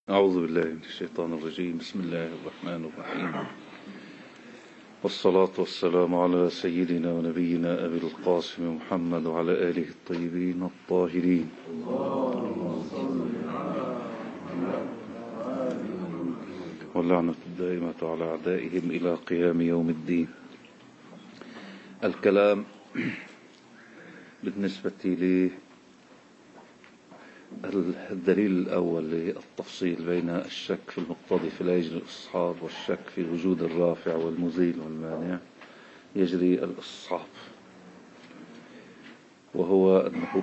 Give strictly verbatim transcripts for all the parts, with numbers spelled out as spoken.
أعوذ بالله من الشيطان الرجيم. بسم الله الرحمن الرحيم، والصلاة والسلام على سيدنا ونبينا أبي القاسم محمد وعلى آله الطيبين الطاهرين. واللعنة الدائمة على أعدائهم إلى قيام يوم الدين. الكلام بالنسبة لي الدليل الأول للتفصيل بين الشك في المقتضي في لا يجري الاستصحاب والشك في وجود الرافع والمزيل والمانع يجري الاستصحاب، وهو أنه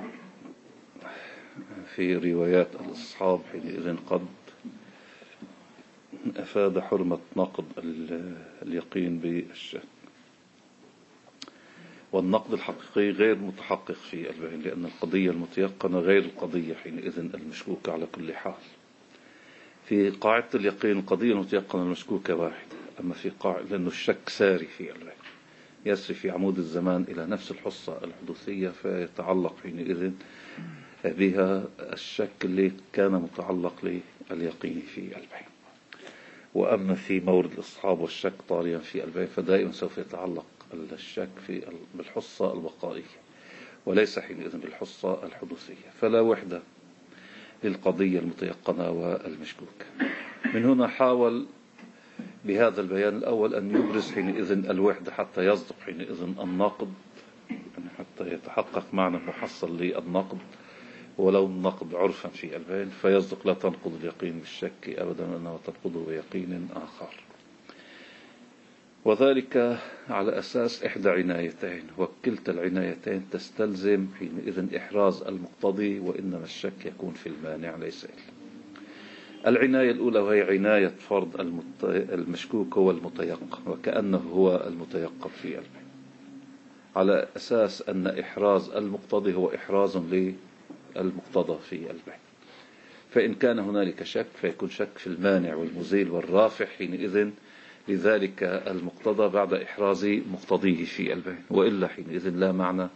في روايات الاستصحاب حينئذ قد أفاد حرمة نقض اليقين بالشك، والنقد الحقيقي غير متحقق في البين، لأن القضية المتيقنة غير القضية حينئذ المشكوكة على كل حال. في قاعدة اليقين القضية المتيقنة المشكوكة واحدة، أما في قاعدة لأنه الشك ساري في البين، يسري في عمود الزمان إلى نفس الحصة الحدوثية، فيتعلق حينئذ بها الشك اللي كان متعلق لليقين في البين. وأما في مورد الإصحاب والشك طاريا في البين فدائما سوف يتعلق الشك في بالحصة البقائية وليس حينئذ بالحصة الحدوثية، فلا وحدة للقضية المتيقنة والمشكوكة. من هنا حاول بهذا البيان الأول أن يبرز حينئذ الوحدة حتى يصدق حينئذ النقد، يعني حتى يتحقق معنى محصل للنقد ولو النقد عرفا في البين، فيصدق لا تنقض اليقين بالشك أبدا أنه تنقضه بيقين آخر، وذلك على أساس إحدى عنايتين، وكلتا العنايتين تستلزم حينئذ إحراز المقتضي، وإنما الشك يكون في المانع ليس إلا. العناية الأولى وهي عناية فرض المت... المشكوك هو المتيقن، وكأنه هو المتيقن في البين، على أساس أن إحراز المقتضي هو إحراز للمقتضى في البين. فإن كان هنالك شك فيكون شك في المانع والمزيل والرافع حينئذ لذلك المقتضى بعد إحراز مقتضيه في البين، وإلا حينئذ لا معنى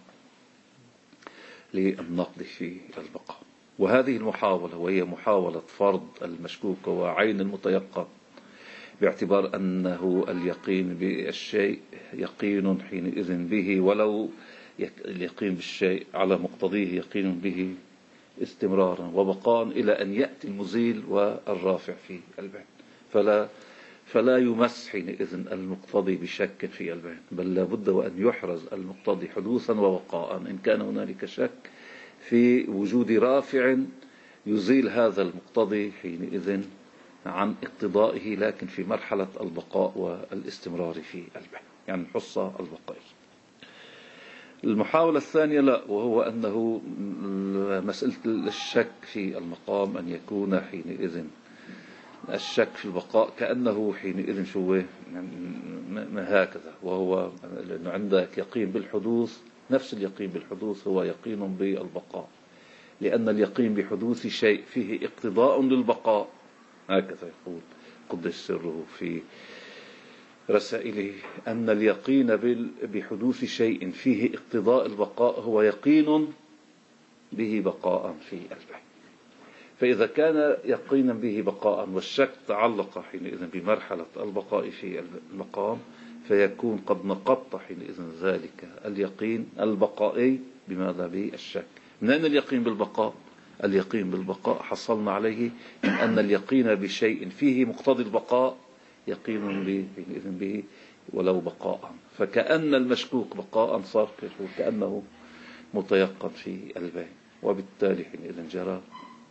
للنقد في البقاء. وهذه المحاولة وهي محاولة فرض المشكوك وعين المتيقن باعتبار أنه اليقين بالشيء يقين حينئذ به، ولو اليقين بالشيء على مقتضيه يقين به استمرارا وبقاء إلى أن يأتي المزيل والرافع في البين، فلا فلا يمس حينئذ المقتضي بشك في البين، بل لابد وأن يحرز المقتضي حدوثا وبقاء. إن كان هنالك شك في وجود رافع يزيل هذا المقتضي حينئذ عن اقتضائه، لكن في مرحلة البقاء والاستمرار في البين، يعني الحصة البقائية. المحاولة الثانية لا، وهو أنه مسألة الشك في المقام أن يكون حينئذ الشك في البقاء كأنه حينئذ شو يعني هكذا، وهو لأنه عندك يقين بالحدوث، نفس اليقين بالحدوث هو يقين بالبقاء، لأن اليقين بحدوث شيء فيه اقتضاء للبقاء، هكذا يقول قدس سره في رسائله، أن اليقين بحدوث شيء فيه اقتضاء البقاء هو يقين به بقاء في البين. فإذا كان يقينا به بقاء والشك تعلق حينئذ بمرحلة البقاء في المقام، فيكون قد نقضت حينئذ ذلك اليقين البقائي بماذا؟ بالشك. من أين اليقين بالبقاء؟ اليقين بالبقاء حصلنا عليه من أن اليقين بشيء فيه مقتضي البقاء يقين حينئذ به ولو بقاء، فكأن المشكوك بقاء صار كأنه متيقن في البين، وبالتالي حينئذ جرى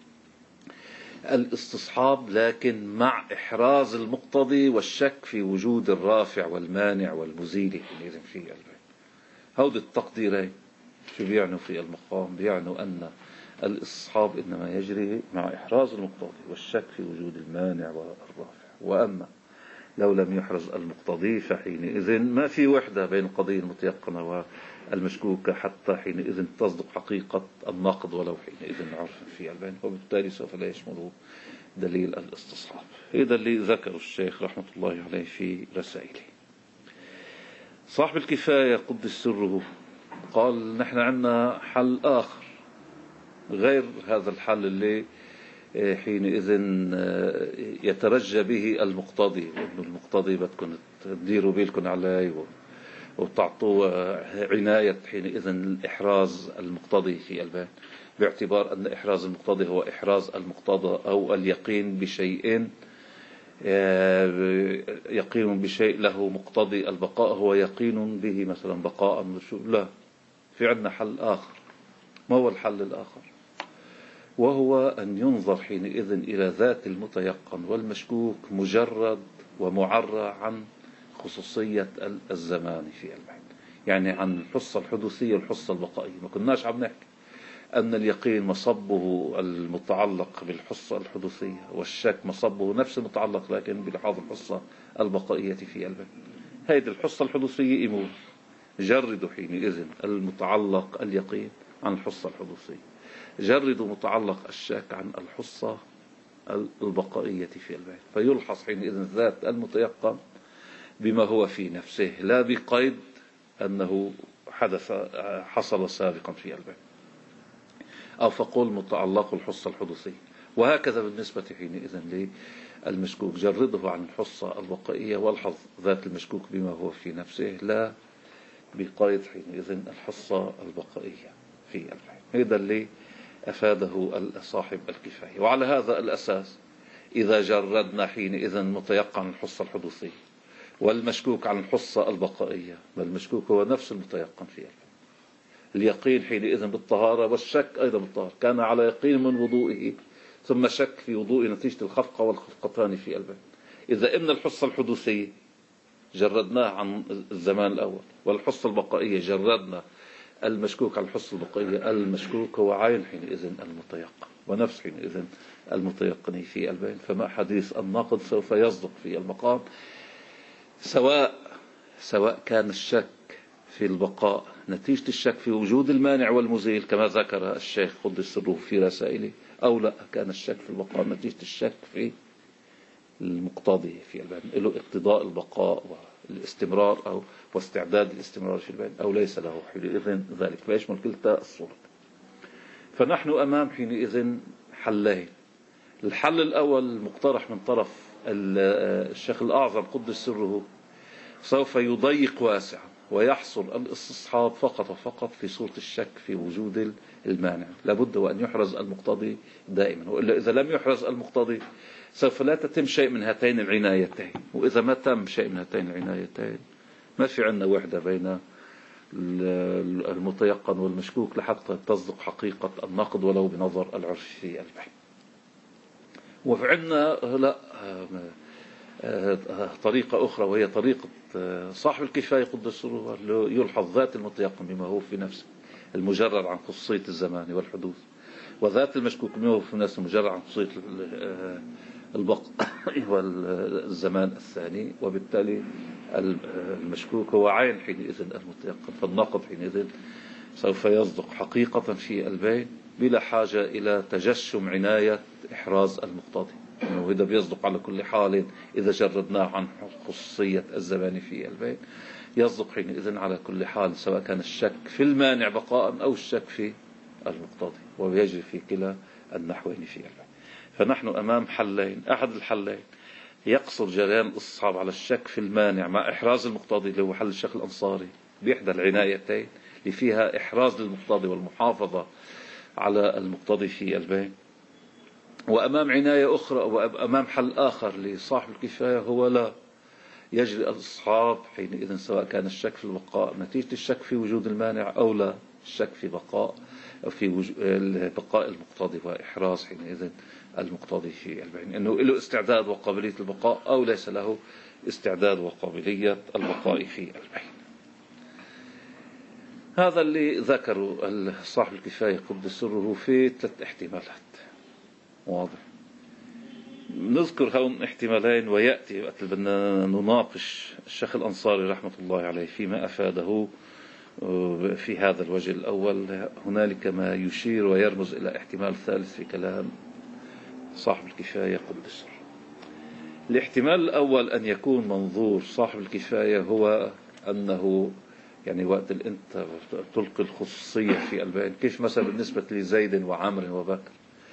الاستصحاب، لكن مع إحراز المقتضي والشك في وجود الرافع والمانع والمزيل حينئذ في البين. هود التقديرين شو بيعنوا في المقام؟ بيعنوا أن الاستصحاب إنما يجري مع إحراز المقتضي والشك في وجود المانع والرافع، وأما لو لم يحرز المقتضي فحينئذ ما في وحدة بين القضية المتيقنة والمشكوكة حتى حينئذ تصدق حقيقة النقد ولو حينئذ عرفا في البين، وبالتالي سوف لا يشمله دليل الاستصحاب. هذا اللي ذكر الشيخ رحمة الله عليه في رسائله. صاحب الكفاية قدس سره قال نحن عندنا حل آخر غير هذا الحل اللي حينئذ يترجى به المقتضي، وإنه المقتضي بدكم تديروا بالكم عليه وتعطوه عناية حينئذ الإحراز المقتضي في البيان، باعتبار أن إحراز المقتضي هو إحراز المقتضى أو اليقين بشيء، يقين بشيء له مقتضي البقاء هو يقين به مثلا بقاء. لا، في عندنا حل آخر. ما هو الحل الآخر؟ وهو أن ينظر حينئذ إلى ذات المتيقن والمشكوك مجرد ومعرى عن خصوصية الزمان في البحث، يعني عن الحصة الحدوثية والحصة البقائية. ما كناش عم نحكي أن اليقين مصبه المتعلق بالحصة الحدوثية، والشك مصبه نفس المتعلق لكن بلحاظ الحصة البقائية في البحث. هذه الحصة الحدوثية إمور، جردوا حينئذ المتعلق اليقين عن الحصة الحدوثية، جردوا متعلق الشك عن الحصة البقائية في البحث، فيلحظ حينئذ ذات المتيقن بما هو في نفسه، لا بقيد أنه حدث حصل سابقا في البحث، أو فقل متعلق الحصة الحدوثية. وهكذا بالنسبة حينئذ للمشكوك، جرده عن الحصة البقائية والحظ ذات المشكوك بما هو في نفسه، لا بقيد حينئذ الحصة البقائية في البحث. هذا اللي أفاده صاحب الكفاية. وعلى هذا الأساس إذا جردنا حينئذ متيقن الحصة الحدوثية والمشكوك عن الحصة البقائية، بل المشكوك هو نفس المتيقن في البحث. اليقين حينئذ بالطهارة والشك أيضا بالطهارة، كان على يقين من وضوئه ثم شك في وضوء نتيجة الخفقة والخفقتان في البحث. إذا إن الحصة الحدوثية جردناه عن الزمان الأول، والحصة البقائية جردنا المشكوك على الحصة البقائية، المشكوك هو عين حينئذ المتيقن ونفس حينئذ المتيقن في البين. فما حديث الناقض سوف يصدق في المقام، سواء سواء كان الشك في البقاء نتيجة الشك في وجود المانع والمزيل كما ذكر الشيخ قدس سره في رسائله، أو لا كان الشك في البقاء نتيجة الشك في المقتضي في البين، له اقتضاء البقاء والاستمرار أو واستعداد الاستمرار في البين، أو ليس له حينئذ ذلك، فيشمل كلتا الصورة. فنحن أمام حينئذ حلين. الحل الأول المقترح من طرف الشيخ الأعظم قدس سره سوف يضيق واسعا ويحصل الاستصحاب فقط وفقط في صورة الشك في وجود المانع، لابد وأن يحرز المقتضي دائما، وإلا إذا لم يحرز المقتضي سوف لا تتم شيء من هاتين العنايتين. وإذا ما تم شيء من هاتين العنايتين ما في عندنا وحدة بين المتيقن والمشكوك لحتى تصدق حقيقة النقد ولو بنظر العرف في البحث. وفي عندنا لا طريقة أخرى، وهي طريقة صاحب الكفاية قدس سره، يلحظ ذات المتيقن بما هو في نفسه المجرد عن خصوصية الزمان والحدوث، وذات المشكوك بما هو في نفسه المجرد عن خصوصية البقاء والزمان الثاني، وبالتالي المشكوك هو عين حينئذ المتيقن. فالناقض حينئذ سوف يصدق حقيقة في البين بلا حاجة إلى تجشم عناية إحراز المقتضي، إنه هذا بيصدق على كل حال إذا جردناه عن خصوصية الزمان في البين، يصدق حينئذ على كل حال سواء كان الشك في المانع بقاء أو الشك في المقتضي، ويجري في كلا النحوين في البين. فنحن أمام حلين. أحد الحلين يقصر جريان الاستصحاب على الشك في المانع مع إحراز المقتضي اللي هو حل الشيخ الأنصاري بإحدى العنايتين اللي فيها إحراز للمقتضي والمحافظة على المقتضي في البين. وأمام عناية أخرى وأمام حل آخر لصاحب الكفاية هو لا يجري الاستصحاب حينئذ سواء كان الشك في البقاء نتيجة الشك في وجود المانع أو لا الشك في بقاء أو في بقاء المقتضي وإحراز حينئذ المقتضي في البين، إنه له استعداد وقابلية البقاء أو ليس له استعداد وقابلية البقاء في البين. هذا اللي ذكروا صاحب الكفاية قدس سره في ثلاث احتمالات. واضح. نذكر هون احتمالين ويأتي وقت بدنا نناقش الشيخ الأنصاري رحمة الله عليه فيما أفاده في هذا الوجه الأول. هنالك ما يشير ويرمز إلى احتمال ثالث في كلام صاحب الكفاية قدس سره. الاحتمال الأول أن يكون منظور صاحب الكفاية هو أنه يعني وقت أنت تلقي الخصوصية في البين، كيف مثلا بالنسبة لزيد وعمر وبكر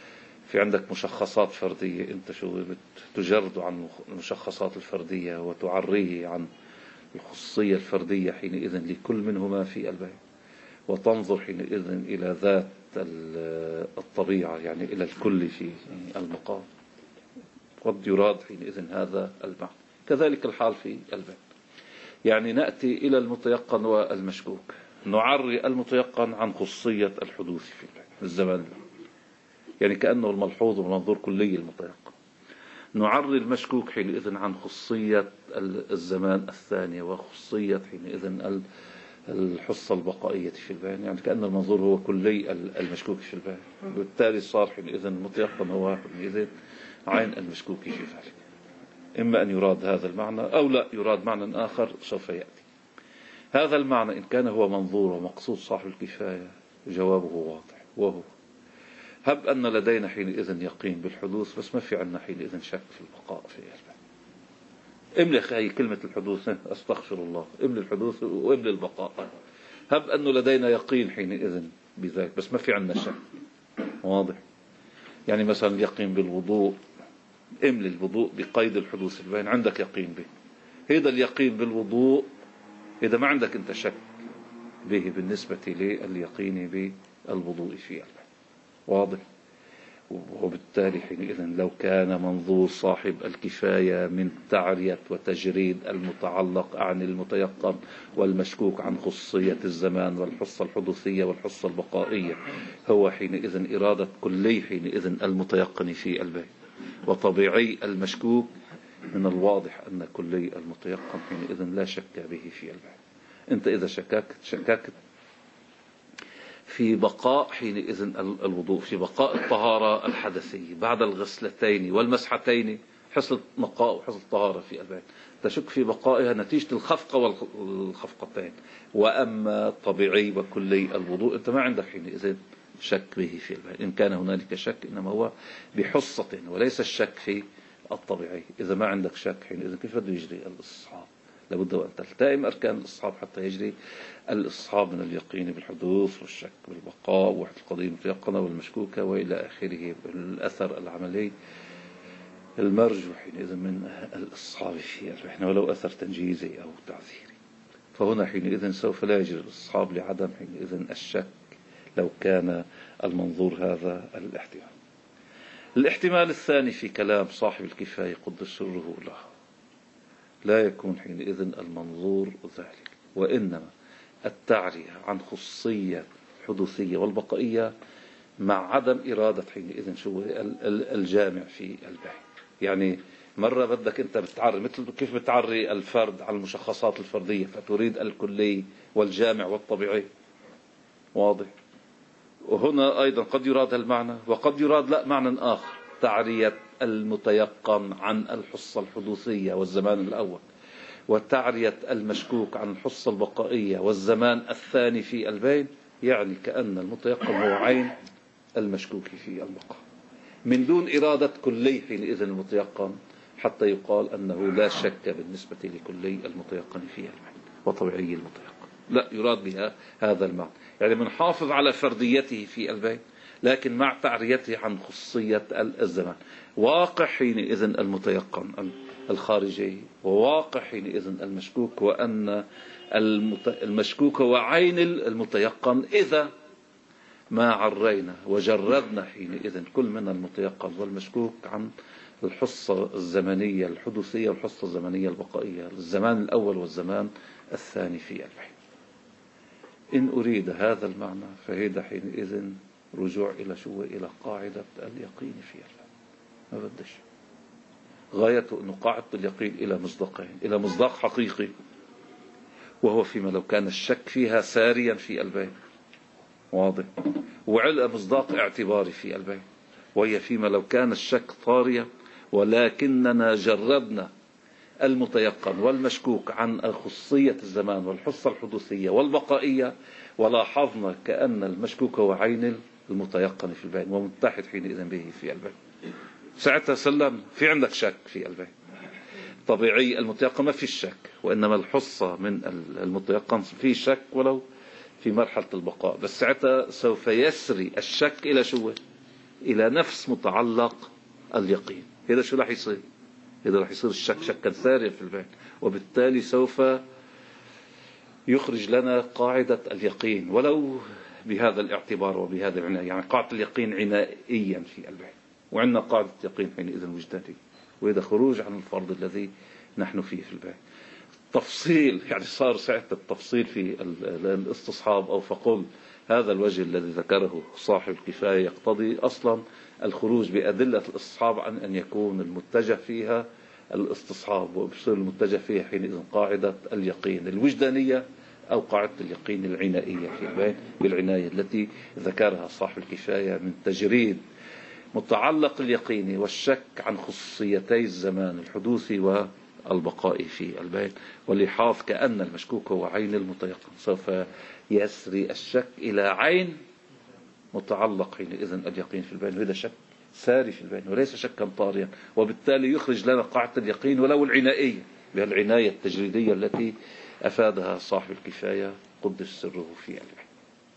في عندك مشخصات فردية، أنت شو تجرد عن المشخصات الفردية وتعريه عن الخصوصية الفردية حينئذ لكل منهما في البين، وتنظر حينئذ إلى ذات الطبيعة، يعني إلى الكل في المقام. قد يراد حينئذ هذا المعنى. كذلك الحال في البين. يعني نأتي إلى المتيقن والمشكوك، نعري المتيقن عن خصوصية الحدوث في البين الزمان، يعني كأنه الملحوظ ومنظور كلي المتيقن. نعري المشكوك حينئذ عن خصوصية الزمان الثانية وخصوصية حينئذ الحصة البقائية في البين، يعني كأن المنظور هو كلي المشكوك في البين، وبالتالي صار حينئذ المتيقن هو حينئذ عين المشكوك في ذلك. إما أن يراد هذا المعنى أو لا يراد معنى آخر سوف يأتي. هذا المعنى إن كان هو منظور ومقصود صاحب الكفاية جوابه واضح، وهو هب أن لدينا حينئذ يقين بالحدوث، بس ما في عنا حينئذ شك في البقاء في البين. املي هي كلمة الحدوث، أستغفر الله، املي الحدوث واملي البقاء. هب أنه لدينا يقين حينئذ بذلك، بس ما في عنا شك. واضح؟ يعني مثلا يقين بالوضوء، املي الوضوء بقيد الحدوث البين، عندك يقين به. هذا اليقين بالوضوء إذا ما عندك أنت شك به بالنسبة لليقين بالوضوء في البين. واضح؟ وبالتالي حينئذ لو كان منظور صاحب الكفاية من تعرية وتجريد المتعلق عن المتيقن والمشكوك عن خصوصية الزمان والحصة الحدوثية والحصة البقائية هو حينئذ إرادة كلي حينئذ المتيقن في البين وطبيعي المشكوك، من الواضح أن كلي المتيقن حينئذ لا شك به في البين. أنت إذا شككت شككت في بقاء حينئذ الوضوء، في بقاء الطهارة الحدثية بعد الغسلتين والمسحتين، حصل نقاء وحصل طهارة في البين، تشك في بقائها نتيجة الخفقة والخفقتين. وأما طبيعي وكلي الوضوء أنت ما عندك حينئذ شك به في البين. إن كان هنالك شك إنما هو بحصة وليس الشك في الطبيعي. إذا ما عندك شك حينئذ كيف بده يجري الاستصحاب؟ لابد أن تلتئم أركان الاستصحاب حتى يجري الاستصحاب من اليقين بالحدوث والشك بالبقاء ووحدة القضية المتيقنة والمشكوكة وإلى آخره، الأثر العملي المرجو حينئذ من الاستصحاب فيه، احنا ولو أثر تنجيزي أو تعذيري. فهنا حينئذ سوف لا يجري الاستصحاب لعدم حينئذ الشك لو كان المنظور هذا الاحتمال. الاحتمال الثاني في كلام صاحب الكفاية قدس سره له، لا يكون حينئذ المنظور ذلك، وإنما التعرية عن خصوصية حدوثية والبقائية مع عدم إرادة حينئذ شو الجامع في البين. يعني مرة بدك أنت بتعري مثل كيف بتعري الفرد على المشخصات الفردية، فتريد الكلي والجامع والطبيعي. واضح؟ وهنا أيضا قد يراد المعنى وقد يراد لا معنى آخر، تعرية المتيقن عن الحصة الحدوثية والزمان الأول، وتعرية المشكوك عن الحصة البقائية والزمان الثاني في البين، يعني كأن المتيقن هو عين المشكوك في البقاء من دون إرادة كلي حينئذ المتيقن، حتى يقال أنه لا شك بالنسبة لكلي المتيقن في البين وطبيعي المتيقن. لا يراد بها هذا المعنى، يعني منحافظ على فرديته في البين لكن مع تعريته عن خصوصية الزمان. واقع حينئذ المتيقن الخارجي وواقع حينئذ المشكوك، وأن المشكوك هو عين المتيقن إذا ما عرينا وجردنا حينئذ كل من المتيقن والمشكوك عن الحصة الزمنية الحدوثية والحصة الزمنية البقائية، الزمان الأول والزمان الثاني في البين. إن أريد هذا المعنى فهذا حينئذ رجوع إلى شو إلى قاعدة اليقين في البين. ما بدش غايته أنه قاعدة اليقين إلى مصداقين، إلى مصداق حقيقي وهو فيما لو كان الشك فيها ساريا في البين. واضح؟ وعلى مصداق اعتباري في البين، وهي فيما لو كان الشك طاريا ولكننا جردنا المتيقن والمشكوك عن خصوصية الزمان والحصة الحدوثية والبقائية، ولاحظنا كأن المشكوك هو عين المتيقن في البين ومتحد حينئذ به في البين. ساعتها سلم في عندك شك في البين. طبيعي المتيقن ما في الشك، وإنما الحصة من المتيقن في شك ولو في مرحلة البقاء، بس ساعتها سوف يسري الشك إلى شو إلى نفس متعلق اليقين. هذا شو راح يصير؟ هذا راح يصير الشك شكا ساريا في البين، وبالتالي سوف يخرج لنا قاعدة اليقين ولو بهذا الاعتبار وبهذا العناية. يعني قاعدة اليقين عنائيا في البين، وعندنا قاعدة يقين حينئذ وجداني، وهذا خروج عن الفرض الذي نحن فيه في البين. تفصيل يعني صار ساعة التفصيل في الاستصحاب، أو فقل هذا الوجه الذي ذكره صاحب الكفاية يقتضي أصلا الخروج بأدلة الاستصحاب عن أن يكون المتجه فيها الاستصحاب، وبصير المتجه فيها حينئذ قاعدة اليقين الوجدانية أو قاعدة اليقين العنائية في البين، بالعناية التي ذكرها صاحب الكفاية من تجريد متعلق اليقين والشك عن خصوصيتي الزمان الحدوثي والبقاء في البين، واللحاظ كأن المشكوك هو عين المتيقن. سوف يسري الشك إلى عين متعلق حينئذ اليقين في البين، وهذا شك ساري في البين وليس شكا طاريا، وبالتالي يخرج لنا قاعدة اليقين ولو العنائية بهالعناية التجريدية التي أفادها صاحب الكفاية قدس سره في البين.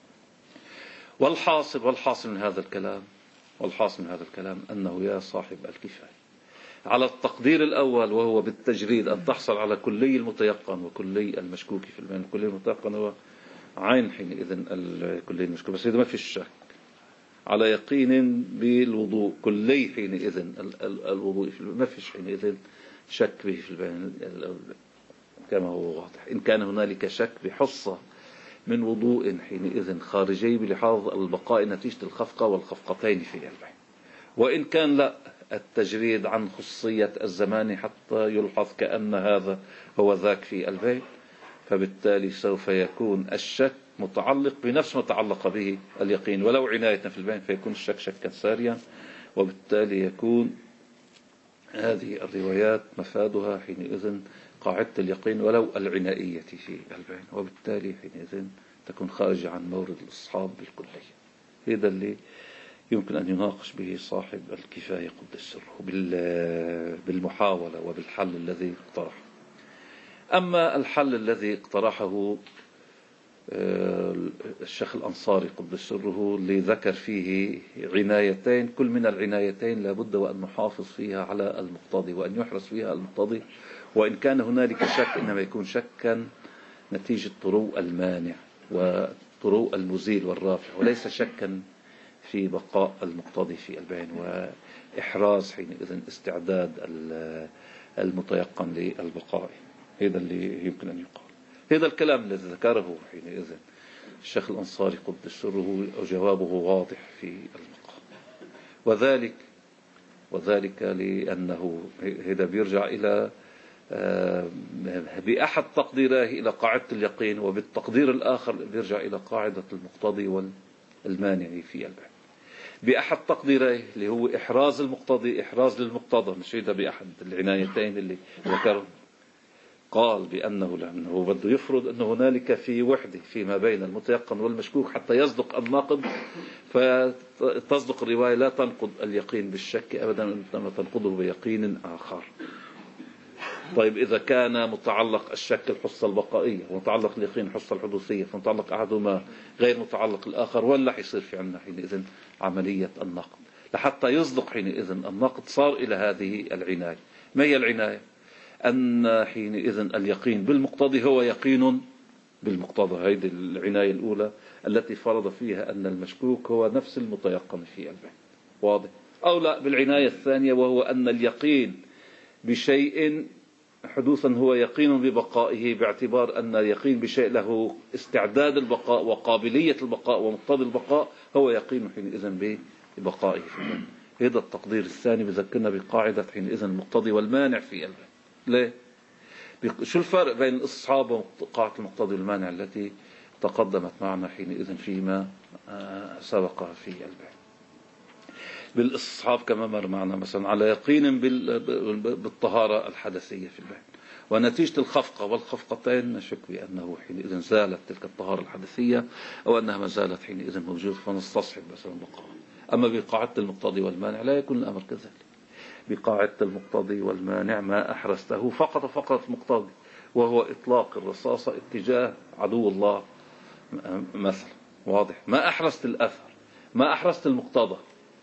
والحاصل والحاصل من هذا الكلام والحاصل من هذا الكلام أنه يا صاحب الكفاية على التقدير الأول، وهو بالتجريد أن تحصل على كلي المتيقن وكلي المشكوك في البين. كلي المتيقن هو عين حينئذ الكلي المشكوك، بس إذا ما في الشك على يقين بالوضوء كلي حينئذ الوضوء في البين، ما فيش حينئذ شك به في البين كما هو واضح. إن كان هنالك شك بحصة من وضوء حينئذ خارجي بلحاظ البقاء نتيجة الخفقة والخفقتين في البين، وإن كان لا التجريد عن خصية الزمان حتى يلحظ كأن هذا هو ذاك في البين، فبالتالي سوف يكون الشك متعلق بنفس ما تعلق به اليقين ولو عناية في البين، فيكون الشك شكا ساريا، وبالتالي يكون هذه الروايات مفادها حينئذ قاعدة اليقين ولو العنائية في البين، وبالتالي حينئذ تكون خارجة عن مورد الأصحاب بالكلية. هذا اللي يمكن أن يناقش به صاحب الكفاية قدس سره بالمحاولة وبالحل الذي اقترحه. أما الحل الذي اقترحه الشيخ الأنصاري قدس سره اللي ذكر فيه عنايتين، كل من العنايتين لابد وأن نحافظ فيها على المقتضي وأن يحرص فيها المقتضي، وإن كان هنالك شك إنما يكون شكا نتيجة طروء المانع وطروء المزيل والرافع، وليس شكا في بقاء المقتضي في البين وإحراز حينئذ استعداد المتيقن للبقاء. هذا اللي يمكن أن يقال. هذا الكلام الذي ذكره حينئذ الشيخ الأنصاري قدس سره وجوابه واضح في المقام، وذلك وذلك لأنه هذا بيرجع إلى بأحد تقديريه إلى قاعدة اليقين، وبالتقدير الآخر بيرجع إلى قاعدة المقتضي والمانع في البين. بأحد تقديريه اللي هو إحراز المقتضي إحراز للمقتضى، مش هذا بأحد العنايتين اللي ذكره، قال بأنه لأنه بده يفرض أن هنالك في وحدة فيما بين المتيقن والمشكوك حتى يصدق الناقض، فتصدق الرواية لا تنقض اليقين بالشك أبدا، إنما تنقضه بيقين آخر. طيب إذا كان متعلق الشك الحصة البقائية ومتعلق اليقين الحصة الحدوثية، فمتعلق أحدهما غير متعلق الآخر، ولا حيصير في عندنا حينئذ عملية النقد لحتى يصدق حينئذ النقد. صار إلى هذه العناية. ما هي العناية؟ أن حينئذ اليقين بالمقتضي هو يقين بالمقتضى. هذه العناية الأولى التي فرض فيها أن المشكوك هو نفس المتيقن في البين. واضح؟ أو لا، بالعناية الثانية وهو أن اليقين بشيء حدوثا هو يقين ببقائه، باعتبار أن اليقين بشيء له استعداد البقاء وقابلية البقاء ومقتضى البقاء هو يقين حينئذ ببقائه في البين. هذا التقدير الثاني بذكرنا بقاعدة حينئذ المقتضي والمانع في البين. ليه؟ شو الفرق بين الاستصحاب وقاعدة المقتضي والمانع التي تقدمت معنا حينئذ فيما سبق في البين؟ بالاستصحاب كما مر معنا مثلا على يقين بالطهارة الحدثية في البين، ونتيجة الخفقة والخفقتين نشك بأنه حينئذ زالت تلك الطهارة الحدثية أو أنها ما زالت حينئذ موجودة، فنستصحب مثلا بقاء. أما بقاعدة المقتضي والمانع لا يكون الأمر كذلك. بقاعدة المقتضي والمانع ما أحرزته فقط فقط مقتضي، وهو إطلاق الرصاصة اتجاه عدو الله مثلا. واضح؟ ما أحرزت الأثر، ما أحرزت المقتضى.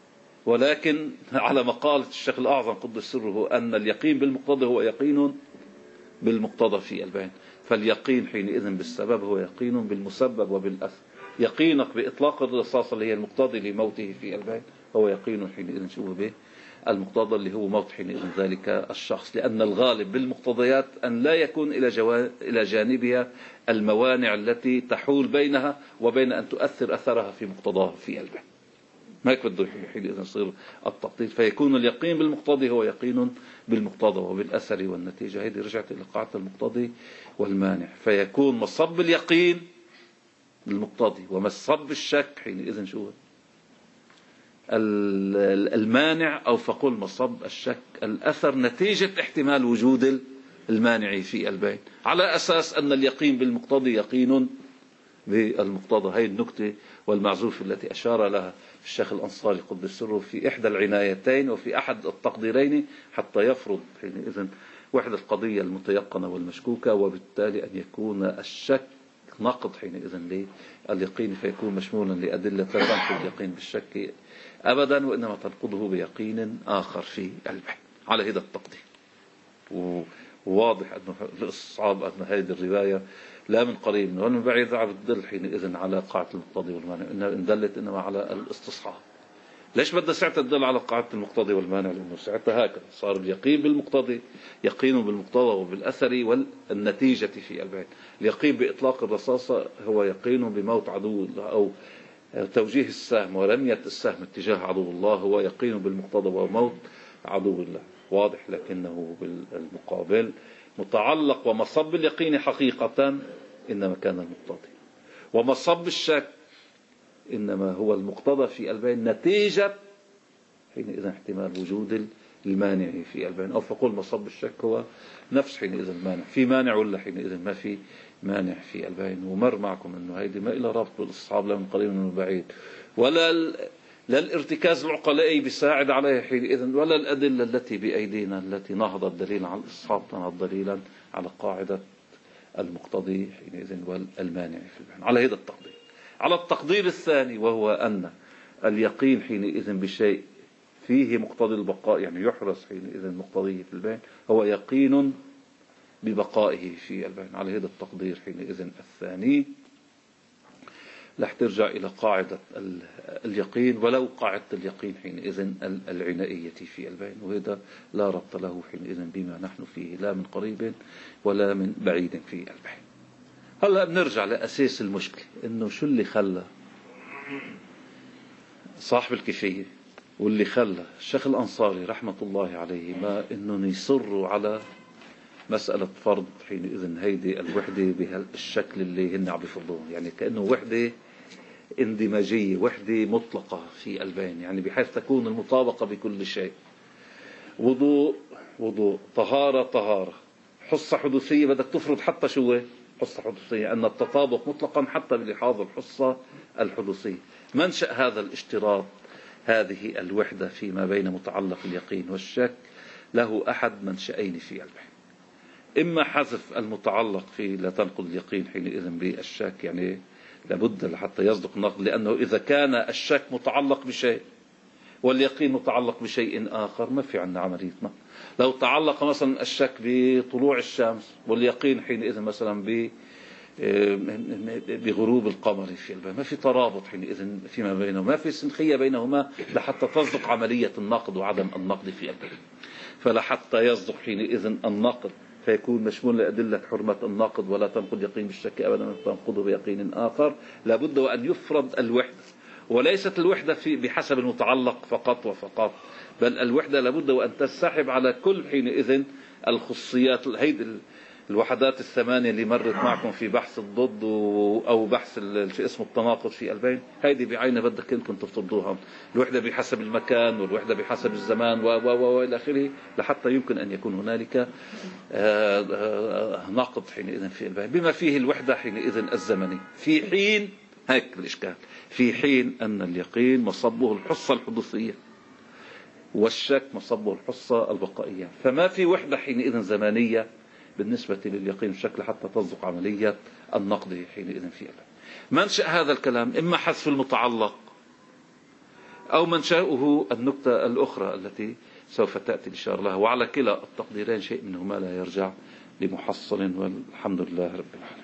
ولكن على مقالة الشيخ الأعظم قدس سره أن اليقين بالمقتضى هو يقين بالمقتضى في البين. فاليقين حينئذ بالسبب هو يقين بالمسبب وبالأثر. يقينك بإطلاق الرصاصة اللي هي المقتضي لموته في البين هو يقين حينئذ شو به المقتضى اللي هو موت حينئذ ذلك الشخص، لأن الغالب بالمقتضيات أن لا يكون إلى, جوا... إلى جانبها الموانع التي تحول بينها وبين أن تؤثر أثرها في مقتضاها في البين. ما بده حينئذ يصير التقدير، فيكون اليقين بالمقتضي هو يقين بالمقتضى وبالأثر والنتيجة. هذه رجعت إلى قاعدة المقتضي والمانع، فيكون مصب اليقين المقتضي ومصب الشك حينئذ شو المانع، أو فقل مصب الشك الأثر نتيجة احتمال وجود المانع في البين، على أساس أن اليقين بالمقتضي يقين بالمقتضى. هي النكتة والمعزوف التي أشار لها الشيخ الأنصاري قدس سره في إحدى العنايتين وفي أحد التقديرين حتى يفرض حينئذ وحدة القضية المتيقنة والمشكوكة، وبالتالي أن يكون الشك نقض حينئذ لليقين، فيكون مشمولا لأدلة لا تنقض اليقين بالشك أبدا، وإنما تنقضه بيقين آخر في البحث على هذا التقدير. وواضح أنه الإصعاب أن هذه الرواية لا من قريب ولا من بعيد تدل حينئذ على قاعدة المقتضي والمانع، إنها إن دلت إنما على الاستصحاب. ليش بدها ساعتها تدل على قاعدة المقتضي والمانع؟ لأنه ساعتها هكذا صار اليقين بالمقتضي يقين بالمقتضى وبالأثر والنتيجة في البعد. اليقين بإطلاق الرصاصة هو يقين بموت عدو الله، أو توجيه السهم ورمية السهم اتجاه عدو الله هو يقين بالمقتضى وموت عدو الله، واضح. لكنه بالمقابل متعلق ومصب اليقين حقيقة إنما كان المقتضي، ومصب الشك إنما هو المقتضى في البين نتيجة حينئذ احتمال وجود المانع في البين، أو فقول مصب الشك هو نفس حينئذ المانع. في مانع ولا حينئذ ما في مانع في البين. ومر معكم أنه هيدي ما إلى ربط بالإصحاب لا من قريب من بعيد، ولا لا الارتكاز العقلائي بيساعد عليها حينئذ، ولا الأدلة التي بأيدينا التي نهضت دليلا على الإصحاب تنهض دليلا على قاعدة المقتضي حينئذ والمانع في البين. على هذا التقدير. على التقدير الثاني وهو أن اليقين حينئذ بشيء فيه مقتضي البقاء، يعني يحرص حينئذ مقتضيه في البين، هو يقين ببقائه في البين. على هذا التقدير حينئذ الثاني رح ترجع إلى قاعدة اليقين، ولو قاعدة اليقين حينئذ العنائية في البين، وهذا لا ربط له حينئذ بما نحن فيه لا من قريب ولا من بعيد في البين. هلا بنرجع لأساس المشكلة، إنه شو اللي خلى صاحب الكفية واللي خلى الشيخ الأنصاري رحمة الله عليه ما إنه يصروا على مسألة فرض حينئذ هيدي الوحدة بهالشكل اللي هن عم بيفرضوه، يعني كأنه وحدة اندماجية، وحدة مطلقة في البين، يعني بحيث تكون المطابقة بكل شيء. وضوء وضوء، طهارة طهارة، حصة حدوثية بدك تفرض حتى شو حصة حدوثية، أن التطابق مطلقا حتى بلحاظ الحصة الحدوثية. منشأ هذا الاشتراط هذه الوحدة فيما بين متعلق اليقين والشك له أحد منشأين في البحث، إما حذف المتعلق في لا تنقض اليقين حينئذ بالشك، يعني لابد لحتى يصدق النقد، لأنه إذا كان الشك متعلق بشيء واليقين متعلق بشيء آخر ما في عندنا عملية نقد. لو تعلق مثلا الشك بطلوع الشمس واليقين حينئذ مثلا ب بغروب القمر في البين، ما في ترابط حينئذ فيما بينهما، ما في سنخية بينهما لحتى تصدق عملية النقد وعدم النقد في البين. فلحتى يصدق حينئذ النقد فيكون مشمول لأدلة حرمة النقد ولا تنقض يقين بالشك أبدا تنقضه بيقين آخر، لابد وأن يفرض الوحدة، وليست الوحدة في بحسب المتعلق فقط وفقط، بل الوحدة لابد وأن تسحب على كل حينئذ الخصيات. هيدي الوحدات الثمانية اللي مرت معكم في بحث الضد أو بحث شيء اسمه التناقض في البين، هيدي بعينها بدك انكم تفرضوها، الوحدة بحسب المكان والوحدة بحسب الزمان و و و إلى آخره، لحتى يمكن أن يكون هنالك ناقض حينئذ في البين، بما فيه الوحدة حينئذ الزمني، في حين هيك الإشكال، في حين أن اليقين مصبه الحصة الحدوثية والشك مصبه الحصة البقائية، فما في وحدة حينئذ زمانية بالنسبة لليقين الشكل حتى تصدق عملية النقد حينئذ في البين. منشأ هذا الكلام إما حذف المتعلق أو منشأه النكتة الأخرى التي سوف تأتي إن شاء الله. وعلى كلا التقديرين شيء منهما لا يرجع لمحصل، والحمد لله رب العالمين.